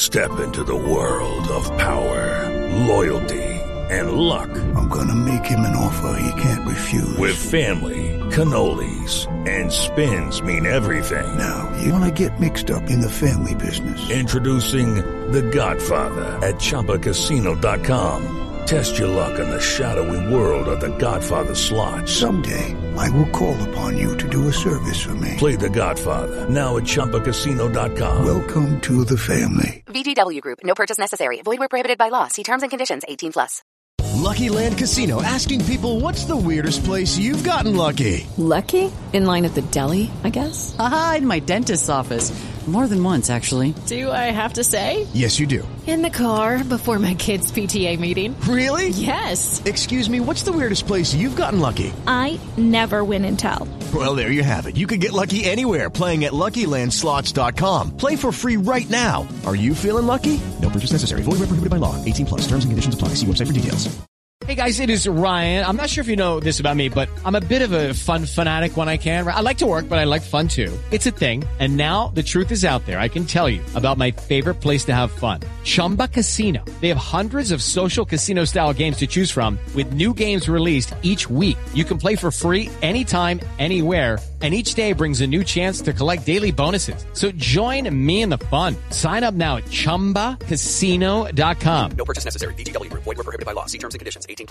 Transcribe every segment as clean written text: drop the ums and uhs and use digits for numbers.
Step into the world of power, loyalty, and luck. I'm gonna make him an offer he can't refuse. With family, cannolis, and spins mean everything. Now, you wanna get mixed up in the family business. Introducing The Godfather at ChumbaCasino.com. Test your luck in the shadowy world of The Godfather slot. Someday, I will call upon you to do a service for me. Play The Godfather, now at ChumbaCasino.com. Welcome to the family. VGW Group. No purchase necessary. Void where prohibited by law. See terms and conditions. 18+. Lucky Land Casino, asking people, what's the weirdest place you've gotten lucky? Lucky? In line at the deli, I guess? Aha, in my dentist's office. More than once, actually. Do I have to say? Yes, you do. In the car before my kids' PTA meeting. Really? Yes. Excuse me, what's the weirdest place you've gotten lucky? I never win and tell. Well, there you have it. You can get lucky anywhere, playing at LuckyLandSlots.com. Play for free right now. Are you feeling lucky? No purchase necessary. Void where prohibited by law. 18+. Terms and conditions apply. See website for details. Hey guys, it is Ryan. I'm not sure if you know this about me, but I'm a bit of a fun fanatic when I can. I like to work, but I like fun too. It's a thing. And now the truth is out there. I can tell you about my favorite place to have fun. Chumba Casino. They have hundreds of social casino style games to choose from with new games released each week. You can play for free anytime, anywhere. And each day brings a new chance to collect daily bonuses. So join me in the fun. Sign up now at ChumbaCasino.com. No purchase necessary. VGW Group. Void where prohibited by law. See terms and conditions. 18+.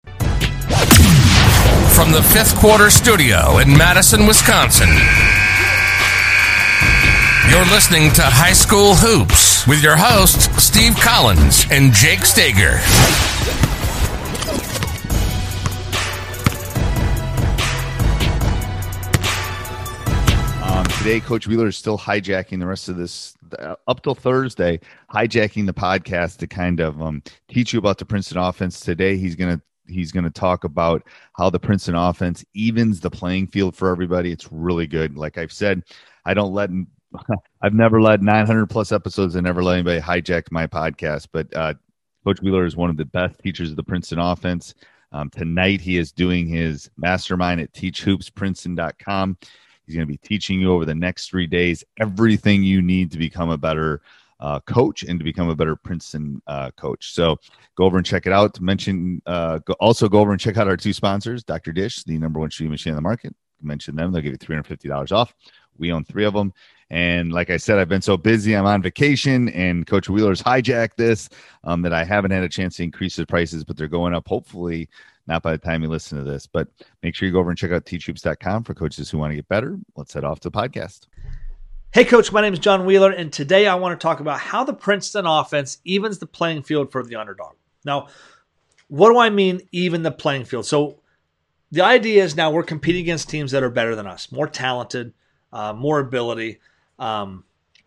From the Fifth Quarter Studio in Madison, Wisconsin, you're listening to High School Hoops with your hosts, Steve Collins and Jake Stager. Today, Coach Wheeler is still hijacking the rest of this up till Thursday, hijacking the podcast to kind of teach you about the Princeton offense. Today, he's gonna talk about how the Princeton offense evens the playing field for everybody. It's really good. Like I've said, I've never led 900 plus episodes and never let anybody hijack my podcast. But Coach Wheeler is one of the best teachers of the Princeton offense. Tonight, he is doing his mastermind at teachhoopsprinceton.com. He's going to be teaching you over the next 3 days everything you need to become a better coach and to become a better Princeton coach. So go over and check it out. Also go over and check out our two sponsors, Dr. Dish, the number one shooting machine in the market. Mention them. They'll give you $350 off. We own 3 of them. And like I said, I've been so busy. I'm on vacation, and Coach Wheeler's hijacked this that I haven't had a chance to increase the prices, but they're going up hopefully not by the time you listen to this. But make sure you go over and check out teachhoops.com for coaches who want to get better. Let's head off to the podcast. Hey, Coach, my name is John Wheeler, and today I want to talk about how the Princeton offense evens the playing field for the underdog. Now, what do I mean even the playing field? So the idea is now we're competing against teams that are better than us, more talented, more ability. And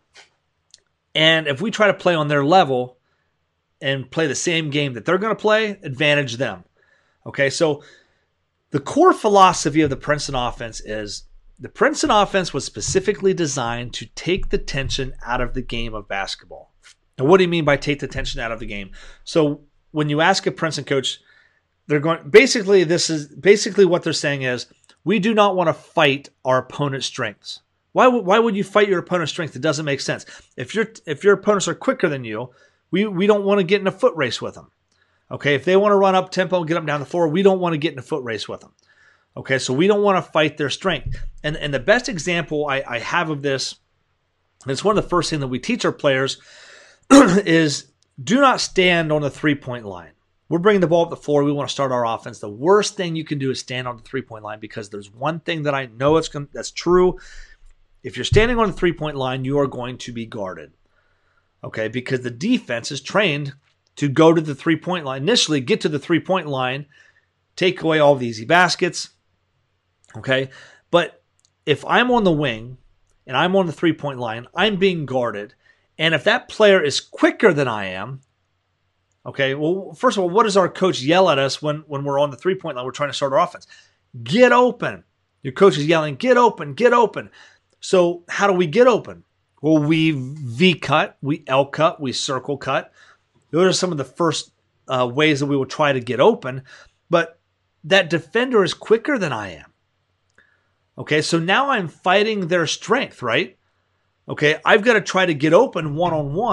if we try to play on their level and play the same game that they're going to play, advantage them. Okay, so the core philosophy of the Princeton offense is the Princeton offense was specifically designed to take the tension out of the game of basketball. Now, what do you mean by take the tension out of the game? So when you ask a Princeton coach, they're going basically what they're saying is we do not want to fight our opponent's strengths. Why would you fight your opponent's strength? It doesn't make sense. If your opponents are quicker than you, we don't want to get in a foot race with them. Okay, if they want to run up tempo and get up down the floor, we don't want to get in a foot race with them. Okay, so we don't want to fight their strength. And the best example I have of this, and it's one of the first things that we teach our players, is do not stand on the three-point line. We're bringing the ball up the floor. We want to start our offense. The worst thing you can do is stand on the three-point line, because there's one thing that I know that's true. If you're standing on the three-point line, you are going to be guarded. Okay, because the defense is trained to go to the three-point line, initially get to the three-point line, take away all the easy baskets. Okay, but if I'm on the wing and I'm on the three-point line, I'm being guarded. And if that player is quicker than I am, okay, well, first of all, what does our coach yell at us when we're on the three-point line? We're trying to start our offense. Get open. Your coach is yelling, get open, get open. So how do we get open? Well, we V-cut, we L-cut, we circle cut. Those are some of the first ways that we will try to get open. But that defender is quicker than I am. Okay, so now I'm fighting their strength, right? Okay, I've got to try to get open one-on-one,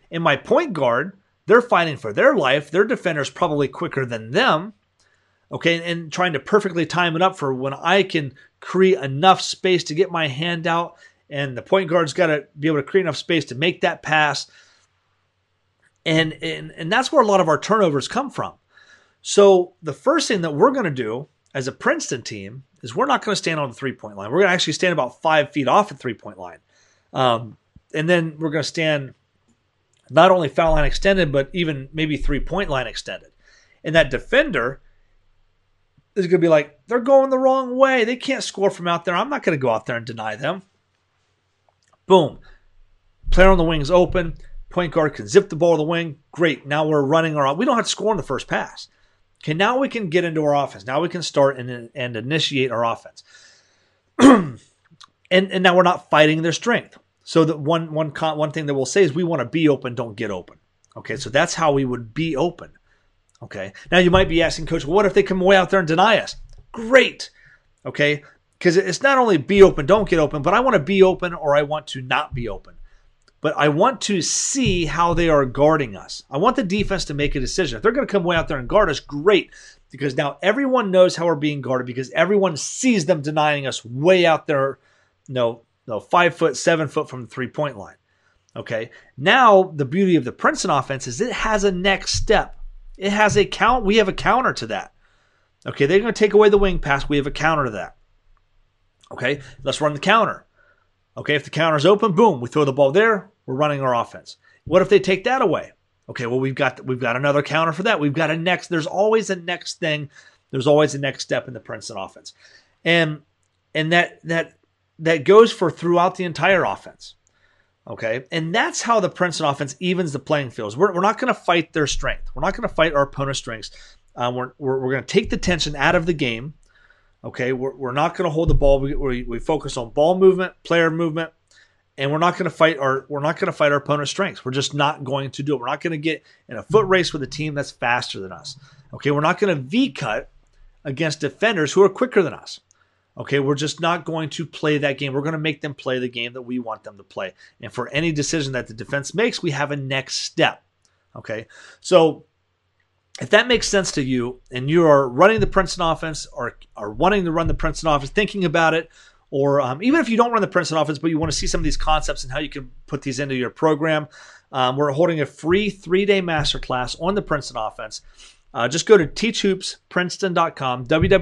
And my point guard, they're fighting for their life. Their defender's probably quicker than them. Okay, and trying to perfectly time it up for when I can create enough space to get my hand out, and the point guard's got to be able to create enough space to make that pass. And that's where a lot of our turnovers come from. So the first thing that we're going to do as a Princeton team is we're not going to stand on the three-point line. We're going to actually stand about 5 feet off the three-point line. And then we're going to stand not only foul line extended, but even maybe three-point line extended. And that defender is going to be like, they're going the wrong way. They can't score from out there. I'm not going to go out there and deny them. Boom. Player on the wing is open. Point guard can zip the ball to the wing. Great. Now we're running we don't have to score in the first pass. Okay, now we can get into our offense. Now we can start and initiate our offense. and now we're not fighting their strength. So the one thing that we'll say is we want to be open, don't get open. Okay, so that's how we would be open. Okay, now you might be asking, Coach, well, what if they come way out there and deny us? Great. Okay, because it's not only be open, don't get open, but I want to be open or I want to not be open. But I want to see how they are guarding us. I want the defense to make a decision. If they're going to come way out there and guard us, great. Because now everyone knows how we're being guarded because everyone sees them denying us way out there, 5 foot, 7 foot from the three-point line. Okay. Now the beauty of the Princeton offense is it has a next step. It has a count. We have a counter to that. Okay. They're going to take away the wing pass. We have a counter to that. Okay. Let's run the counter. Okay, if the counter's open, boom, we throw the ball there, we're running our offense. What if they take that away? Okay, well, we've got another counter for that. We've got a next, there's always a next thing. There's always a next step in the Princeton offense. And that goes for throughout the entire offense. Okay, and that's how the Princeton offense evens the playing fields. We're not going to fight their strength. We're not going to fight our opponent's strengths. We're going to take the tension out of the game. Okay, we're not going to hold the ball. We focus on ball movement, player movement, and we're not going to fight our opponent's strengths. We're just not going to do it. We're not going to get in a foot race with a team that's faster than us. Okay, we're not going to V-cut against defenders who are quicker than us. Okay, we're just not going to play that game. We're going to make them play the game that we want them to play. And for any decision that the defense makes, we have a next step. Okay, so if that makes sense to you and you are running the Princeton offense or are wanting to run the Princeton offense, thinking about it, or even if you don't run the Princeton offense, but you want to see some of these concepts and how you can put these into your program, we're holding a free 3-day masterclass on the Princeton offense. Just go to teachhoopsprinceton.com,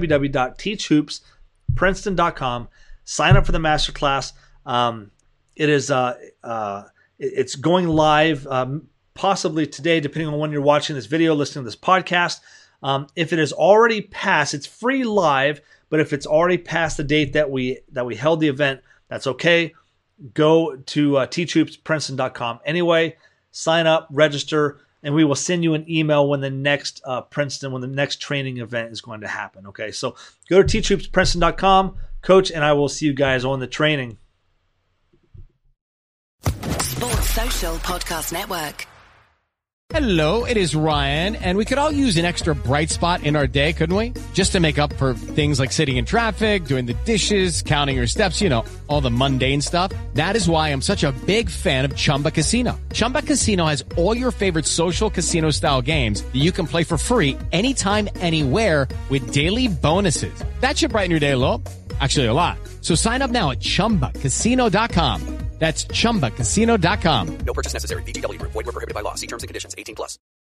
www.teachhoopsprinceton.com. Sign up for the masterclass. It's going live possibly today, depending on when you're watching this video, listening to this podcast. If it has already passed, it's free live, but if it's already past the date that we held the event, that's okay. Go to teachhoopsprinceton.com. Anyway, sign up, register, and we will send you an email when the next when the next training event is going to happen. Okay, so go to teachhoopsprinceton.com, Coach, and I will see you guys on the training. Sports Social Podcast Network. Hello, it is Ryan, and we could all use an extra bright spot in our day, couldn't we? Just to make up for things like sitting in traffic, doing the dishes, counting your steps, all the mundane stuff. That is why I'm such a big fan of Chumba Casino. Chumba Casino has all your favorite social casino-style games that you can play for free anytime, anywhere with daily bonuses. That should brighten your day a little. Actually, a lot. So sign up now at ChumbaCasino.com. That's ChumbaCasino.com. No purchase necessary. VGW Group. Void where prohibited by law. See terms and conditions. 18+.